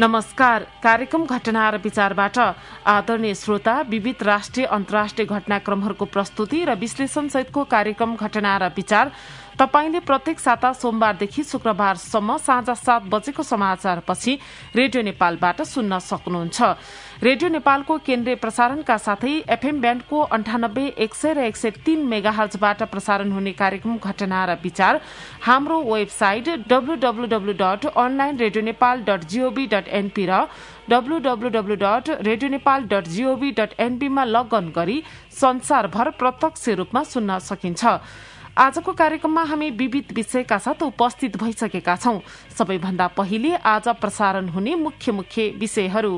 नमस्कार। कार्यक्रम घटना र विचारबाट आदरणीय श्रोता, विविध राष्ट्रिय अन्तर्राष्ट्रिय घटनाक्रमहरूको प्रस्तुति र विश्लेषण सहितको कार्यक्रम घटना र विचार तपाईले प्रत्येक साता सोमबारदेखि शुक्रबारसम्म साँझ 7 बजेको समाचारपछि रेडियो नेपालबाट सुन्न सक्नुहुन्छ। रेडियो नेपालको केन्द्रीय प्रसारणका साथै एफएम ब्यान्डको 98, 100 र 103 मेगाहर्जबाट प्रसारण हुने कार्यक्रम घटना र विचार हाम्रो वेबसाइट www.onlineradionepal.gov.np र www.radionepal.gov.np मा लगइन गरी संसारभर प्रत्यक्ष रूपमा सुन्न सकिन्छ। आजको कार्यक्रममा हामी विविध विषयका साथ उपस्थित भइसकेका छौं। सबैभन्दा पहिले आज प्रसारण हुने मुख्य विषयहरू।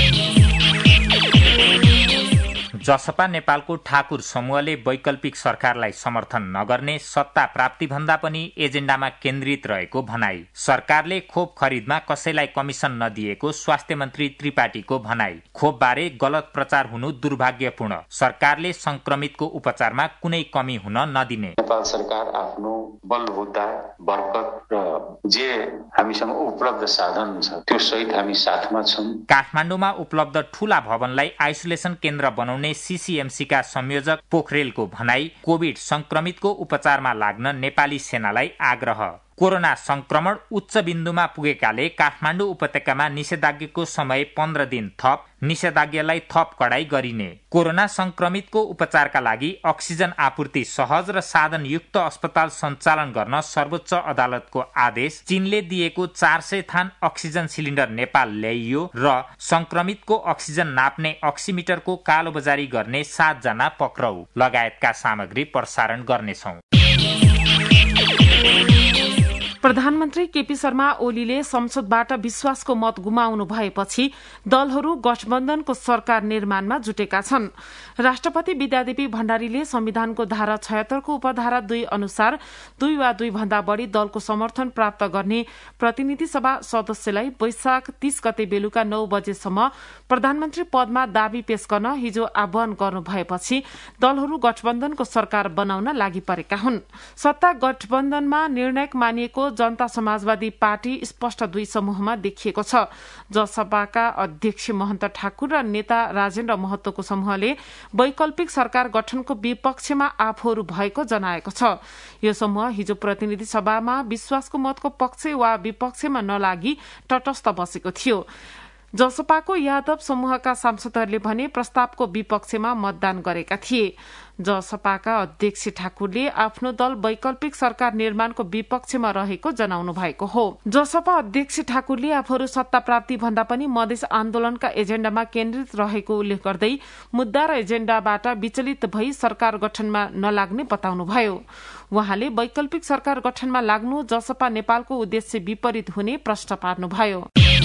जसपा नेपालको ठाकुर समूहले वैकल्पिक सरकारलाई समर्थन नगर्ने, सत्ता प्राप्ति भन्दा पनि एजेन्डामा केन्द्रित रहेको भनाई। सरकारले खोप खरिदमा कसैलाई कमिसन नदिएको स्वास्थ्य मन्त्री त्रिपाठीको भनाई। खोपबारे गलत प्रचार हुनु दुर्भाग्यपूर्ण, सरकारले संक्रमितको उपचारमा कुनै कमी हुन नदिने। नेपाल सरकार आफ्नो बलबुता, बरकत र जे हामीसँग उपलब्ध साधन छ त्यो सहित हामी साथमा छौं। काठमाडौँमा उपलब्ध ठूला भवनलाई आइसोलेसन केन्द्र बनाउने सीसीएमसी का संयोजक पोखरेलको भनाई। कोभिड संक्रमितको उपचारमा लाग्न नेपाली सेनालाई आग्रह। कोरोना संक्रमण उच्च बिन्दुमा पुगेकाले काठमाडौँ उपत्यकामा निषेधाज्ञाको समय 15 दिन थप, निषेधाज्ञालाई थप कडाई गरिने। कोरोना संक्रमितको उपचारका लागि अक्सिजन आपूर्ति सहज र साधनयुक्त अस्पताल सञ्चालन गर्न सर्वोच्च अदालतको आदेश। चीनले दिएको 400 थान अक्सिजन सिलिन्डर नेपाल ल्याइयो र संक्रमितको अक्सिजन नाप्ने अक्सिमिटरको कालोबजारी गर्ने 7 जना पक्राउ लगायतका सामग्री प्रसारण गर्नेछौं। प्रधानमन्त्री केपी शर्मा ओलीले संसदबाट विश्वासको मत गुमाउनु भएपछि दलहरू गठबन्धनको सरकार निर्माणमा जुटेका छन्। राष्ट्रपति विद्यादेवी भण्डारीले संविधानको धारा 76 को उपधारा 2 अनुसार 2 वा 2 भन्दा बढ़ी दलको समर्थन प्राप्त गर्ने प्रतिनिधि सभा सदस्यलाई वैशाख 30 गते बेलुका 9 बजेसम्म प्रधानमन्त्री पदमा दावी पेश गर्न हिजो आह्वान गर्नु भएपछि दलहरू गठबन्धनको सरकार बनाउन लागि परेका हुन्। सत्ता गठबन्धनमा निर्णायक मानिएको जनता समाजवादी पार्टी स्पष्ट 2 समूहमा देखिएको छ। जसपाका अध्यक्ष महन्त ठाकुर र नेता राजेन्द्र महतोको समूहले वैकल्पिक सरकार गठनको विपक्षमा आफूहरू भएको जनाएको छ। यो समूह हिजो प्रतिनिधि सभामा विश्वासको मतको पक्ष वा विपक्षमा नलागी तटस्थ बसेको थियो। जसपाको यादव समूहका सांसदहरूले भने प्रस्तावको विपक्षमा मतदान गरेका थिए। जसपाका अध्यक्ष ठाकुरले आफ्नो दल वैकल्पिक सरकार निर्माणको विपक्षमा रहेको जनाउनु भएको हो। जसपा अध्यक्ष ठाकुरले आफूहरू सत्ता प्राप्ति भन्दा पनि मधेस आन्दोलनका एजेण्डामा केन्द्रित रहेको उल्लेख गर्दै मुद्दा र एजेण्डाबाट विचलित भई सरकार गठनमा नलाग्ने बताउनुभयो। उहाँले वैकल्पिक सरकार गठनमा लाग्नु जसपा नेपालको उद्देश्य विपरीत हुने प्रश्न पार्नुभयो।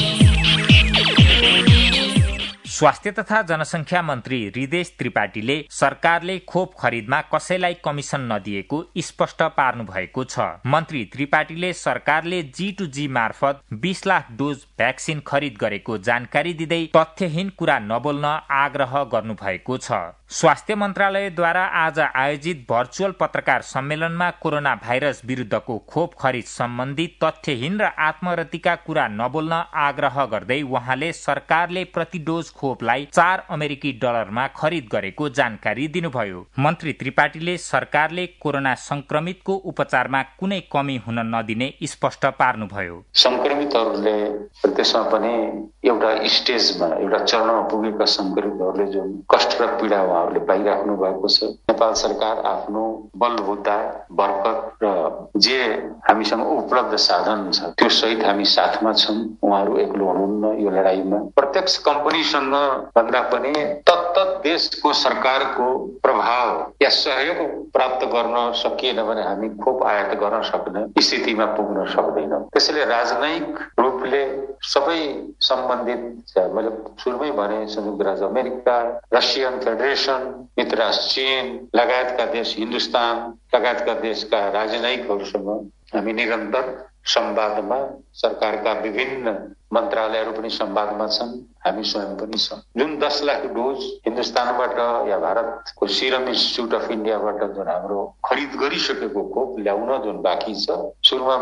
स्वास्थ्य तथा जनसंख्या मन्त्री हृदेश त्रिपाठीले सरकारले खोप खरिदमा कसैलाई कमिसन नदिएको स्पष्ट पार्नु भएको छ। मन्त्री त्रिपाठीले सरकारले G2G मार्फत 20 लाख डोज भ्याक्सिन खरिद गरेको जानकारी दिँदै तथ्यहीन कुरा नबोल्न आग्रह गर्नुभएको छ। स्वास्थ्य मन्त्रालयद्वारा आज आयोजित भर्चुअल पत्रकार सम्मेलनमा कोरोना भाइरस विरुद्धको खोप खरिद सम्बन्धी तथ्यहीन र आत्मरतिका कुरा नबोल्न आग्रह गर्दै उहाँले सरकारले प्रति डोज खोपलाई $4 खरिद गरेको जानकारी दिनुभयो। मन्त्री त्रिपाठीले सरकारले कोरोना संक्रमितको उपचारमा कुनै कमी हुन नदिने स्पष्ट पार्नुभयो। संक्रमितहरूले त्यसमा पनि एउटा स्टेजमा एउटा चरणमा पुगेका संक्रमितहरूले जुन कष्ट र पीडा उहाँहरूले पाइराख्नु भएको छ, नेपाल सरकार आफ्नो बलबुता, बरकत र जे हामीसँग उपलब्ध साधन छ त्यो सहित हामी साथमा छौं। उहाँहरू एक्लो हुनुहुन्न यो लडाईँमा। प्रत्यक्ष कम्पनीसँग भन्दा पनि तत्त देशको सरकारको प्रभाव या सहयोग प्राप्त गर्न सकिएन भने हामी खोप आयात गर्न सक्ने स्थितिमा पुग्न सक्दैनौं। त्यसैले राजनैतिक रूपले सबै सम्बन्धित, मैले सुरुमै भने संयुक्त राज्य अमेरिका, रसियन फेडरेसन, मित्र राष्ट्र चीन लगायतका देश, हिन्दुस्तान लगायतका देशका राजनयिकहरूसँग हामी निरन्तर संवादमा सरकारका विभिन्न मन्त्रालयहरू पनि संवादमा छन्, हामी स्वयं पनि छौँ। जुन 10 लाख डोज हिन्दुस्तानबाट या भारतको सिरम इन्स्टिच्युट अफ इन्डियाबाट जुन हाम्रो खरिद गरिसकेको खोप ल्याउन जुन बाँकी छ, सुरुमा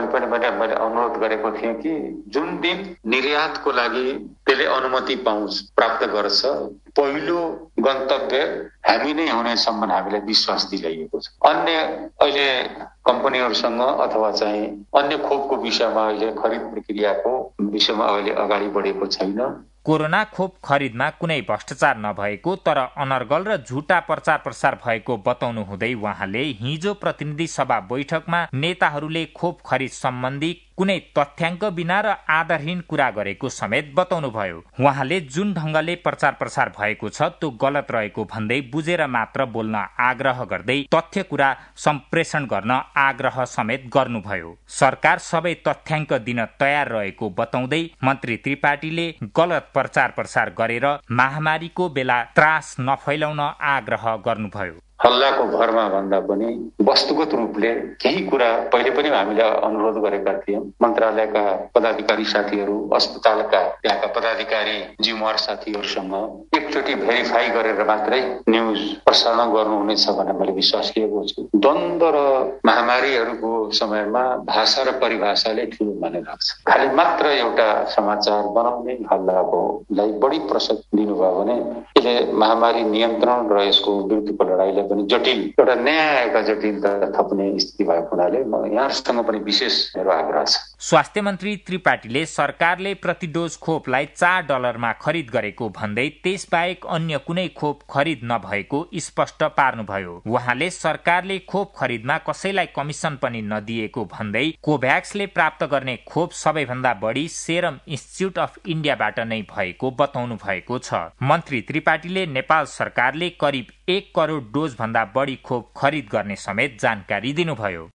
मैले अनुरोध गरेको थिएँ कि जुन दिन निर्यातको लागि त्यसले अनुमति प्राप्त गर्छ, पहिलो गन्तव्य हामी नै हुनेछौँ भन्ने हामीलाई विश्वास दिलाइएको छ। अन्य अहिले कम्पनीहरूसँग अथवा चाहिँ अन्य खोपको विषयमा अहिले खरिद प्रक्रियाको विषयमा अहिले अगाडि बढेको छैन। कोरोना खोप खरिदमा कुनै भ्रष्टाचार नभएको तर अनर्गल र झुटा प्रचार प्रसार भएको बताउनु हुँदै उहाँले हिजो प्रतिनिधि सभा बैठकमा नेताहरूले खोप खरिद सम्बन्धी कुनै तथ्याङ्क बिना र आधारहीन कुरा गरेको समेत बताउनुभयो। उहाँले जुन ढंगले प्रचार प्रसार भएको छ त्यो गलत रहेको भन्दै बुझेर मात्र बोल्न आग्रह गर्दै तथ्य कुरा सम्प्रेषण गर्न आग्रह समेत गर्नुभयो। सरकार सबै तथ्याङ्क दिन तयार रहेको बताउँदै मन्त्री त्रिपाठीले गलत प्रचार प्रसार गरेर महामारीको बेला त्रास नफैलाउन आग्रह गर्नुभयो। हल्लाको भरमा भन्दा पनि वस्तुगत रूपले केही कुरा पहिले पनि हामीले अनुरोध गरेका थियौं। मन्त्रालयका पदाधिकारी साथीहरू, अस्पतालका त्यहाँका पदाधिकारी जिम्मेवार साथीहरूसँग एकचोटि भेरिफाई गरेर मात्रै न्यूज प्रसारण गर्नुहुनेछ भनेर मैले विश्वास लिएको छु। द्वन्द र महामारीहरूको समयमा भाषा र परिभाषाले ठूलो माने राख्छ। खालि मात्र एउटा समाचार बनाउने हल्लाकोलाई बढी प्रसक्त दिनुभयो भने यसले महामारी नियन्त्रण र यसको विरुद्धको लडाईलाई पनि जटिल, एउटा न्यायका जटिलता थप्ने स्थिति भएको हुनाले म यहाँसँग पनि विशेष मेरो आग्रह छ। स्वास्थ्य मन्त्री त्रिपाठीले सरकारले प्रति डोज खोपलाई $4 खरिद गरेको भन्दै त्यसबाहेक अन्य कुनै खोप खरिद नभएको स्पष्ट पार्नुभयो। उहाँले सरकारले खोप खरिदमा कसैलाई कमिसन पनि नदिएको भन्दै कोभ्याक्सले प्राप्त गर्ने खोप सबैभन्दा बढी सेरम इन्स्टिच्युट अफ इन्डियाबाट नै भएको बताउनु भएको छ। मन्त्री त्रिपाठीले नेपाल सरकारले करिब 1 करोड डोज भन्दा बढी खोप खरिद गर्ने समेत जानकारी दिनुभयो।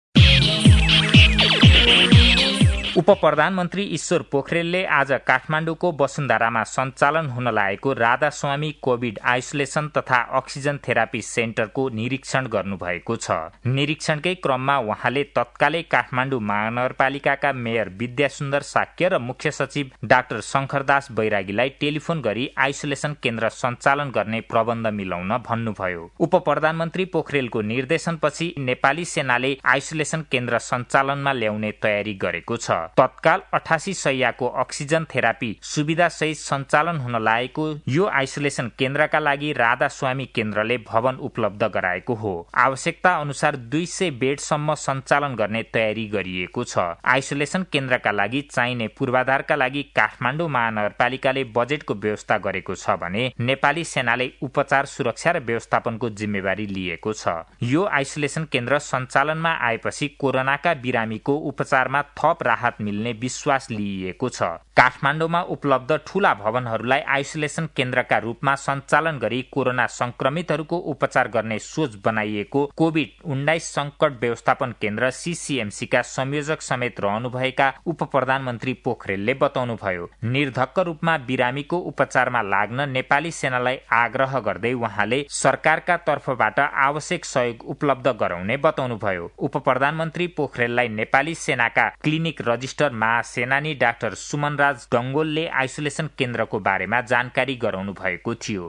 उप प्रधानमन्त्री ईश्वर पोखरेलले आज काठमाडौँको वसुन्धरामा सञ्चालन हुन लागेको राधास्वामी कोभिड आइसोलेसन तथा अक्सिजन थेरापी सेन्टरको निरीक्षण गर्नुभएको छ। निरीक्षणकै क्रममा उहाँले तत्कालै काठमाडौँ महानगरपालिकाका मेयर विद्यासुन्दर साक्य र मुख्य सचिव डाक्टर शंकरदास बैरागीलाई टेलिफोन गरी आइसोलेसन केन्द्र सञ्चालन गर्ने प्रबन्ध मिलाउन भन्नुभयो। उप प्रधानमन्त्री पोखरेलको निर्देशनपछि नेपाली सेनाले आइसोलेसन केन्द्र सञ्चालनमा ल्याउने तयारी गरेको छ। तत्काल 88 शैय्याको अक्सिजन थेरापी सुविधा सहित सञ्चालन हुन लागेको यो आइसोलेसन केन्द्रका लागि राधास्वामी केन्द्रले भवन उपलब्ध गराएको हो। आवश्यकता अनुसार 200 बेडसम्म सञ्चालन गर्ने तयारी गरिएको छ। आइसोलेसन केन्द्रका लागि चाहिने पूर्वाधारका लागि काठमाडौँ महानगरपालिकाले बजेटको व्यवस्था गरेको छ भने नेपाली सेनाले उपचार, सुरक्षा र व्यवस्थापनको जिम्मेवारी लिएको छ। यो आइसोलेसन केन्द्र सञ्चालनमा आएपछि कोरोनाका बिरामीको उपचारमा थप राहत मिल्ने विश्वास लिइएको छ। काठमाडौँमा उपलब्ध ठूला भवनहरूलाई आइसोलेसन केन्द्रका रूपमा सञ्चालन गरी कोरोना संक्रमितहरूको उपचार गर्ने सोच बनाइएको कोभिड-19 संकट व्यवस्थापन केन्द्र सीसीएमसीका संयोजक समेत रहनुभएका उप प्रधानमन्त्री पोखरेलले बताउनुभयो। निर्धक्क रूपमा बिरामीको उपचारमा लाग्न नेपाली सेनालाई आग्रह गर्दै उहाँले सरकारका तर्फबाट आवश्यक सहयोग उपलब्ध गराउने बताउनुभयो। उप प्रधानमन्त्री पोखरेललाई नेपाली सेनाका क्लिनिक रजिस्टर महासेनानी डाक्टर सुमनराज डंगोलले आइसोलेसन केन्द्रको बारेमा जानकारी गराउनु भएको थियो।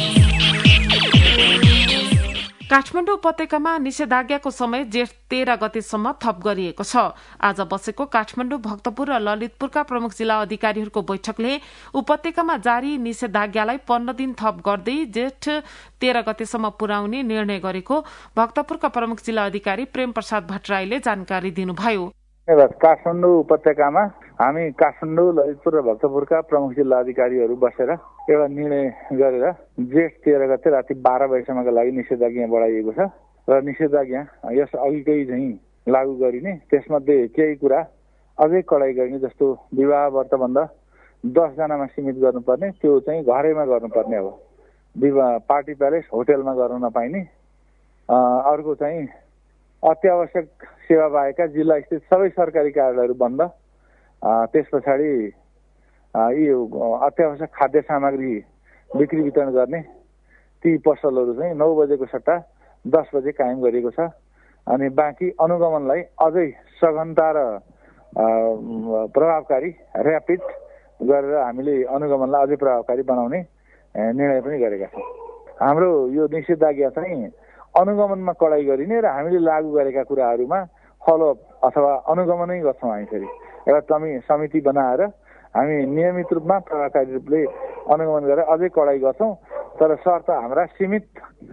काठमाडौँ उपत्यकामा निषेधाज्ञाको समय जेठ 13 गतेसम्म थप गरिएको छ। आज बसेको काठमाडौँ, भक्तपुर र ललितपुरका प्रमुख जिल्ला अधिकारीहरूको बैठकले उपत्यकामा जारी निषेधाज्ञालाई 15 दिन थप गर्दै जेठ 13 गतेसम्म पुर्याउने निर्णय गरेको भक्तपुरका प्रमुख जिल्ला अधिकारी प्रेम प्रसाद भट्टराईले जानकारी दिनुभयो। काठमाडौँ उपत्यकामा हामी काठमाडौँ, ललितपुर र भक्तपुरका प्रमुख जिल्ला अधिकारीहरू बसेर एउटा निर्णय गरेर जेठ 13 गते राति 12 बजेसम्मका लागि निषेधाज्ञा बढाइएको छ र निषेधाज्ञा यस अघिकै चाहिँ लागू गरिने, त्यसमध्ये केही कुरा अझै कडाई गरिने, जस्तो विवाह व्रतबन्ध 10 जनामा सीमित गर्नुपर्ने, त्यो चाहिँ घरैमा गर्नुपर्ने हो। विवाह पार्टी प्यालेस, होटेलमा गर्न नपाइने। अर्को चाहिँ अत्यावश्यक सेवा बाहेकका जिल्ला स्थित सबै सरकारी कार्यालयहरू बन्द। त्यस पछाडि यी अत्यावश्यक खाद्य सामग्री बिक्री वितरण गर्ने ती पसलहरू चाहिँ 9 बजेको सट्टा 10 बजे कायम गरिएको छ। अनि बाँकी अनुगमनलाई अझै सघनता र प्रभावकारी र्यापिड गरेर हामीले अनुगमनलाई अझै प्रभावकारी बनाउने निर्णय पनि गरेका छौँ। हाम्रो यो निषेधाज्ञा चाहिँ अनुगमनमा कडाई गरिने र हामीले लागू गरेका कुराहरूमा फलोअप अथवा अनुगमनै गर्छौँ। हामी फेरि एउटा समिति बनाएर हामी नियमित रूपमा प्रभावकारी रूपले अनुगमन गरेर अझै कडाई गर्छौँ। तर शर्त हाम्रा सीमित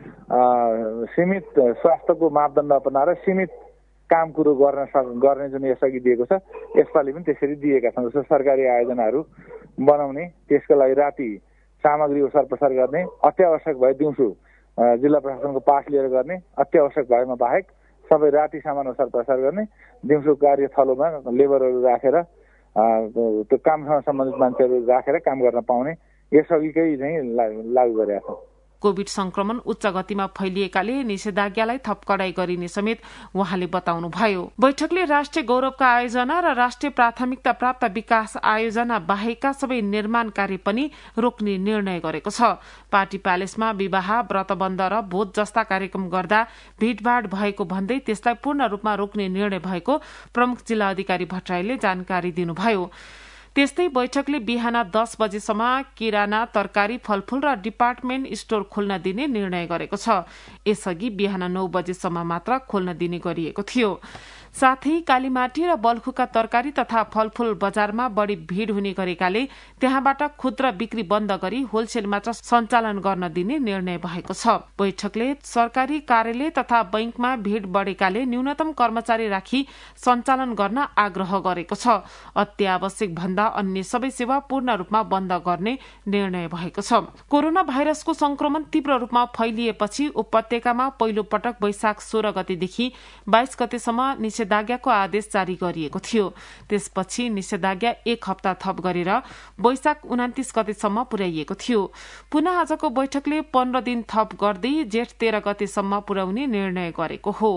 स्वास्थ्यको मापदण्ड अपनाएर सीमित काम कुरो गर्ने जुन यसअघि दिएको छ यसपालि पनि त्यसरी दिएका छौँ। जस्तो सरकारी आयोजनाहरू बनाउने, त्यसको लागि राति सामग्री ओसार प्रसार गर्ने, अत्यावश्यक भए दिउँसो जिल्ला प्रशासनको पास लिएर गर्ने, अत्यावश्यक भएमा बाहेक सबै राति सामान ओसार प्रसार गर्ने, दिउँसो कार्यथलोमा लेबरहरू राखेर त्यो कामसँग सम्बन्धित मान्छेहरू राखेर काम गर्न पाउने यसअघिकै चाहिँ लागू गरेका छौँ। कोविड संक्रमण उच्च गतिमा फैलिएकाले निषेधाज्ञालाई थप कडाई गरिने समेत उहाँले बताउनुभयो। बैठकले राष्ट्रिय गौरवका आयोजना र राष्ट्रिय प्राथमिकता प्राप्त विकास आयोजना बाहेकका सबै निर्माण कार्य पनि रोक्ने निर्णय गरेको छ। पार्टी प्यालेसमा विवाह, व्रतबन्ध र भोज जस्ता कार्यक्रम गर्दा भीड़भाड़ भएको भन्दै त्यसलाई पूर्ण रूपमा रोक्ने निर्णय भएको प्रमुख जिल्ला अधिकारी भट्टराईले जानकारी दिनुभयो। त्यस्तै बैठकले बिहान 10 बजेसम्म किराना, तरकारी, फलफूल र डिपार्टमेन्ट स्टोर खोल्न दिने निर्णय गरेको छ। यसअघि बिहान 9 बजेसम्म मात्र खोल्न दिने गरिएको थियो। साथै कालीमाटी र बल्खुका तरकारी तथा फलफूल बजारमा बढ़ी भीड़ हुने गरेकाले त्यहाँबाट खुद्रा बिक्री बन्द गरी होलसेल मात्र सञ्चालन गर्न दिने निर्णय भएको छ। बैठकले सरकारी कार्यालय तथा बैंकमा भीड़ बढ़ेकाले न्यूनतम कर्मचारी राखी सञ्चालन गर्न आग्रह गरेको छ। अत्यावश्यक भन्दा अन्य सबै सेवा पूर्ण रूपमा बन्द गर्ने निर्णय भएको छ। कोरोना भाइरसको संक्रमण तीव्र रूपमा फैलिएपछि उपत्यकामा पहिलो पटक वैशाख 16 गतेदेखि 22 गतेसम्म निषेधाज्ञाको आदेश जारी गरिएको थियो। त्यसपछि निषेधाज्ञा 1 हप्ता थप गरेर वैशाख 29 गतेसम्म पुर्याइएको थियो। पुनः आजको बैठकले 15 दिन थप गर्दै जेठ 13 गतेसम्म पुर्याउने निर्णय गरेको हो।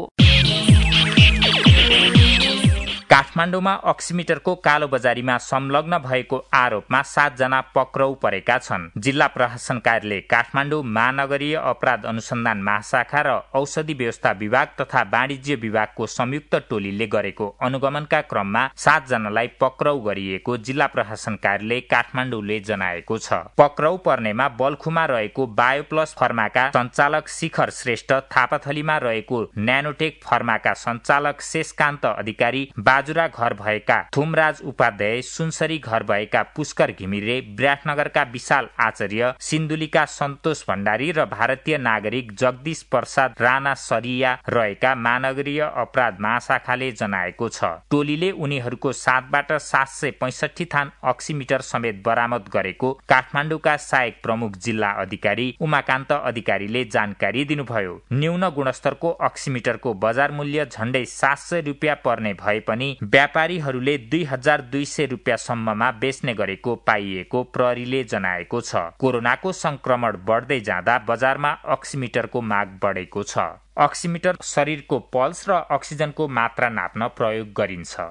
काठमाडौँमा अक्सिमिटरको कालोबजारीमा संलग्न भएको आरोपमा 7 जना पक्राउ परेका छन्। जिल्ला प्रशासन कार्यालय काठमाडौँ, महानगरीय अपराध अनुसन्धान महाशाखा र औषधि व्यवस्था विभाग तथा वाणिज्य विभागको संयुक्त टोलीले गरेको अनुगमनका क्रममा 7 जनालाई पक्राउ गरिएको जिल्ला प्रशासन कार्यालय काठमाडौँले जनाएको छ। पक्राउ पर्नेमा बल्खुमा रहेको बायोप्लस फर्माका सञ्चालक शिखर श्रेष्ठ, थापाथलीमा रहेको न्यानोटेक फर्माका सञ्चालक शेषकान्त अधिकारी, बाजुरा घर भएका थुमराज उपाध्याय, सुनसरी घर भएका पुष्कर घिमिरे, विराटनगरका विशाल आचार्य, सिन्धुलीका सन्तोष भण्डारी र भारतीय नागरिक जगदीश प्रसाद राणा सरिया रहेका महानगरीय अपराध महाशाखाले जनाएको छ। टोलीले उनीहरूको साथबाट 765 थान अक्सिमिटर समेत बरामद गरेको काठमाडौँका सहायक प्रमुख जिल्ला अधिकारी उमाकान्त अधिकारीले जानकारी दिनुभयो। न्यून गुणस्तरको अक्सिमिटरको बजार मूल्य झण्डै 700 रुपियाँ पर्ने भए पनि व्यापारीहरूले 2200 रुपियाँसम्ममा बेच्ने गरेको पाइएको प्रहरीले जनाएको छ। कोरोनाको संक्रमण बढ्दै जाँदा बजारमा अक्सिमिटरको माग बढेको छ। अक्सिमिटर शरीरको पल्स र अक्सिजनको मात्रा नाप्न प्रयोग गरिन्छ।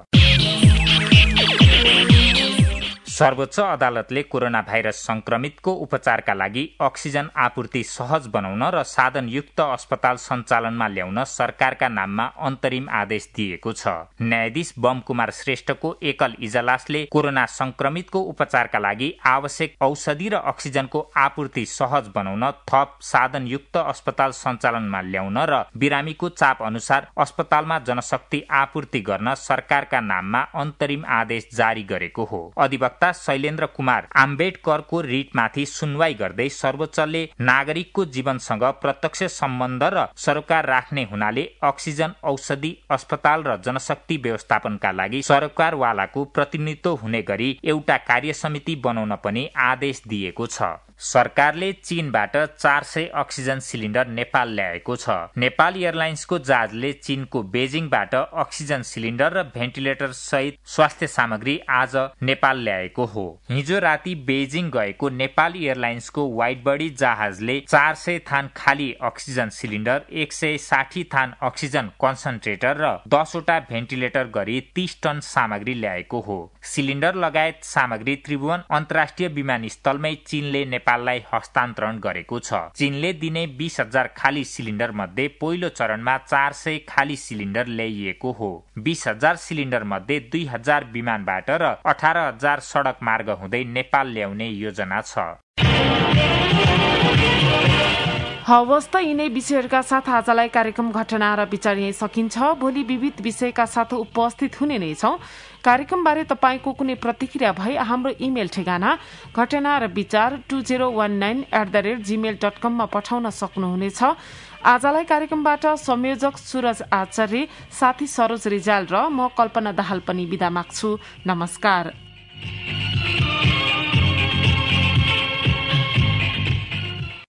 सर्वोच्च अदालतले कोरोना भाइरस संक्रमितको उपचारका लागि अक्सिजन आपूर्ति सहज बनाउन र साधनयुक्त अस्पताल सञ्चालनमा ल्याउन सरकारका नाममा अन्तरिम आदेश दिएको छ। न्यायाधीश बम कुमार श्रेष्ठको एकल इजलासले कोरोना संक्रमितको उपचारका लागि आवश्यक औषधि र अक्सिजनको आपूर्ति सहज बनाउन, थप साधनयुक्त अस्पताल सञ्चालनमा ल्याउन र बिरामीको चाप अनुसार अस्पतालमा जनशक्ति आपूर्ति गर्न सरकारका नाममा अन्तरिम आदेश जारी गरेको हो। अधिवक्ता शैलेन्द्र कुमार आम्बेडकरको रिटमाथि सुनवाई गर्दै सर्वोच्चले नागरिकको जीवनसँग प्रत्यक्ष सम्बन्ध र सरोकार राख्ने हुनाले अक्सिजन, औषधि, अस्पताल र जनशक्ति व्यवस्थापनका लागि सरकारवालाको प्रतिनिधित्व हुने गरी एउटा कार्य समिति बनाउन पनि आदेश दिएको छ। सरकारले चीनबाट 400 अक्सिजन सिलिन्डर नेपाल ल्याएको छ। नेपाल एयरलाइन्सको जहाजले चीनको बेजिङबाट अक्सिजन सिलिन्डर र भेन्टिलेटर सहित स्वास्थ्य सामग्री आज नेपाल ल्याएको भएको हो। हिजो राति बेजिङ गएको नेपाल एयरलाइन्सको वाइड बडी जहाजले 400 थान खाली अक्सिजन सिलिन्डर, 160 थान अक्सिजन कन्सन्ट्रेटर र 10 वटा भेन्टिलेटर गरी 30 टन सामग्री ल्याएको हो। सिलिन्डर लगायत सामग्री त्रिभुवन अन्तर्राष्ट्रिय विमानस्थलमै चीनले नेपाललाई हस्तान्तरण गरेको छ। चीनले दिने 20,000 खाली सिलिन्डर मध्ये पहिलो चरणमा 400 खाली सिलिन्डर ल्याइएको हो। 20,000 सिलिन्डर मध्ये 2,000 विमानबाट र 18,000 सडक मार्ग हुँदै नेपाल ल्याउने योजना छ। हवस् त यिनै विषयहरूका साथ आजलाई कार्यक्रम घटना र विचार यही सकिन्छ। भोलि विविध विषयका साथ उपस्थित हुने नै छौं। कार्यक्रमबारे तपाईको कुनै प्रतिक्रिया भए हाम्रो इमेल ठेगाना घटना र विचार 2019@gmail.com मा पठाउन सक्नुहुनेछ। आजलाई कार्यक्रमबाट संयोजक सूरज आचार्य, साथी सरोज रिजाल र म कल्पना दाहाल पनि बिदा माग्छु। नमस्कार।